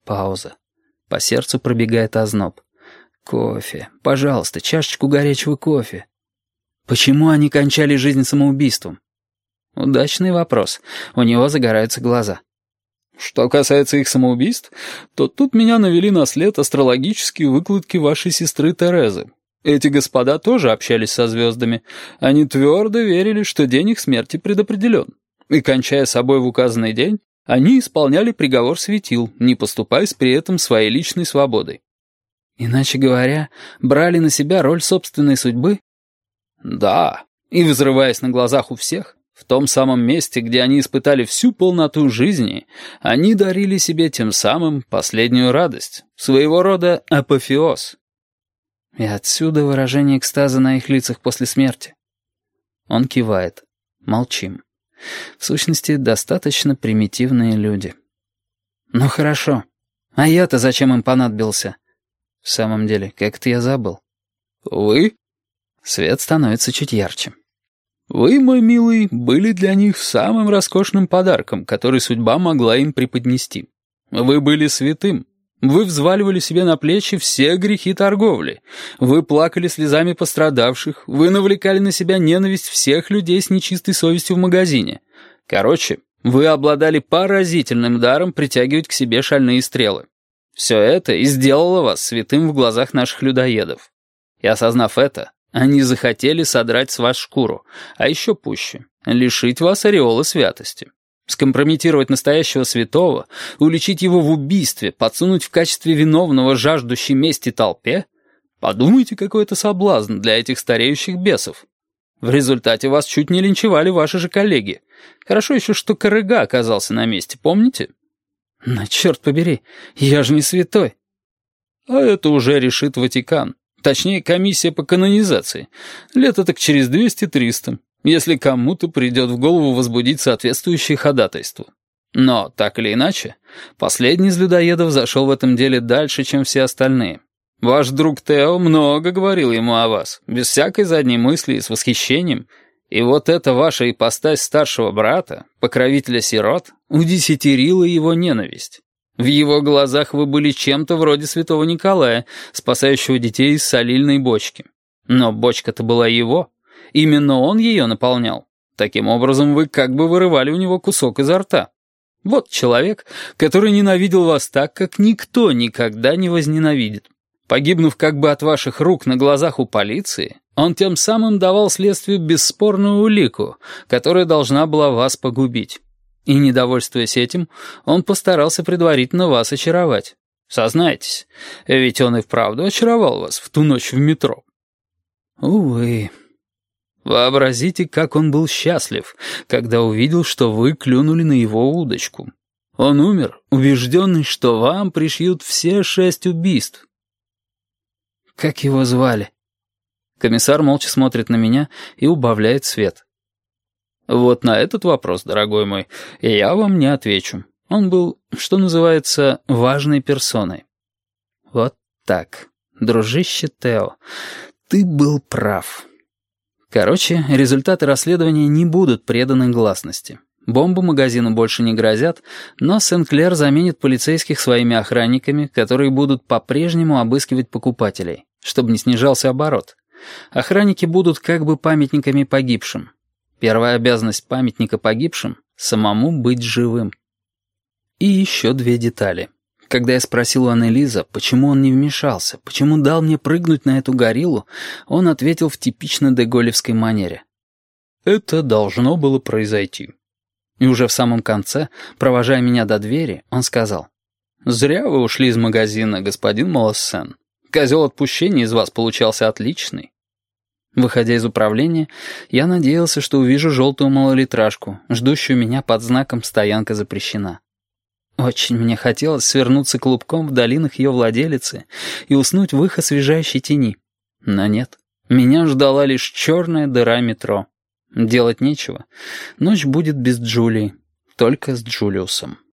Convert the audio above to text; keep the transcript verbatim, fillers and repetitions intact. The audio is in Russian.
Пауза. По сердцу пробегает озноб. Кофе. Пожалуйста, чашечку горячего кофе. Почему они кончали жизнь самоубийством? Удачный вопрос. У него загораются глаза. Что касается их самоубийств, то тут меня навели на след астрологические выкладки вашей сестры Терезы. Эти господа тоже общались со звездами. Они твердо верили, что день их смерти предопределен. И, кончая собой в указанный день, они исполняли приговор светил, не поступаясь при этом своей личной свободой. Иначе говоря, брали на себя роль собственной судьбы? Да, и, взрываясь на глазах у всех, в том самом месте, где они испытали всю полноту жизни, они дарили себе тем самым последнюю радость, своего рода апофеоз. И отсюда выражение экстаза на их лицах после смерти. Он кивает. Молчим. В сущности, достаточно примитивные люди. Ну хорошо. А я-то зачем им понадобился? В самом деле, как-то я забыл. Вы? Свет становится чуть ярче. Вы, мой милый, были для них самым роскошным подарком, который судьба могла им преподнести. Вы были святым. Вы взваливали себе на плечи все грехи торговли. Вы плакали слезами пострадавших. Вы навлекали на себя ненависть всех людей с нечистой совестью в магазине. Короче, вы обладали поразительным даром притягивать к себе шальные стрелы. Все это и сделало вас святым в глазах наших людоедов. И осознав это, они захотели содрать с вас шкуру, а еще пуще — лишить вас ореола святости. Скомпрометировать настоящего святого, уличить его в убийстве, подсунуть в качестве виновного жаждущей мести толпе? Подумайте, какой это соблазн для этих стареющих бесов. В результате вас чуть не линчевали ваши же коллеги. Хорошо еще, что Корыга оказался на месте, помните? Но черт побери, я же не святой. А это уже решит Ватикан. Точнее, комиссия по канонизации. Лет так через двести-триста. Если кому-то придет в голову возбудить соответствующее ходатайство. Но, так или иначе, последний из людоедов зашел в этом деле дальше, чем все остальные. Ваш друг Тео много говорил ему о вас, без всякой задней мысли и с восхищением. И вот эта ваша ипостась старшего брата, покровителя сирот, удесятерила его ненависть. В его глазах вы были чем-то вроде святого Николая, спасающего детей из солильной бочки. Но бочка-то была его. Именно он ее наполнял. Таким образом, вы как бы вырывали у него кусок изо рта. Вот человек, который ненавидел вас так, как никто никогда не возненавидит. Погибнув как бы от ваших рук на глазах у полиции, он тем самым давал следствию бесспорную улику, которая должна была вас погубить. И, недовольствуясь этим, он постарался предварительно вас очаровать. Сознайтесь, ведь он и вправду очаровал вас в ту ночь в метро. Увы. Вообразите, как он был счастлив, когда увидел, что вы клюнули на его удочку. Он умер, убежденный, что вам пришьют все шесть убийств. Как его звали? Комиссар молча смотрит на меня и убавляет свет. Вот на этот вопрос, дорогой мой, я вам не отвечу. Он был, что называется, важной персоной. Вот так. Дружище Тео, ты был прав. Короче, результаты расследования не будут преданы гласности. Бомбу магазину больше не грозят, но Сен-Клер заменит полицейских своими охранниками, которые будут по-прежнему обыскивать покупателей, чтобы не снижался оборот. Охранники будут как бы памятниками погибшим. Первая обязанность памятника погибшим — самому быть живым. И еще две детали. Когда я спросил у Аннелиза, почему он не вмешался, почему дал мне прыгнуть на эту гориллу, он ответил в типично деголевской манере. «Это должно было произойти». И уже в самом конце, провожая меня до двери, он сказал: «Зря вы ушли из магазина, господин Молоссен. Козел отпущения из вас получался отличный». Выходя из управления, я надеялся, что увижу желтую малолитражку, ждущую меня под знаком «Стоянка запрещена». Очень мне хотелось свернуться клубком в долинах ее владелицы и уснуть в их освежающей тени. Но нет, меня ждала лишь черная дыра метро. Делать нечего. Ночь будет без Джулии, только с Джулиусом.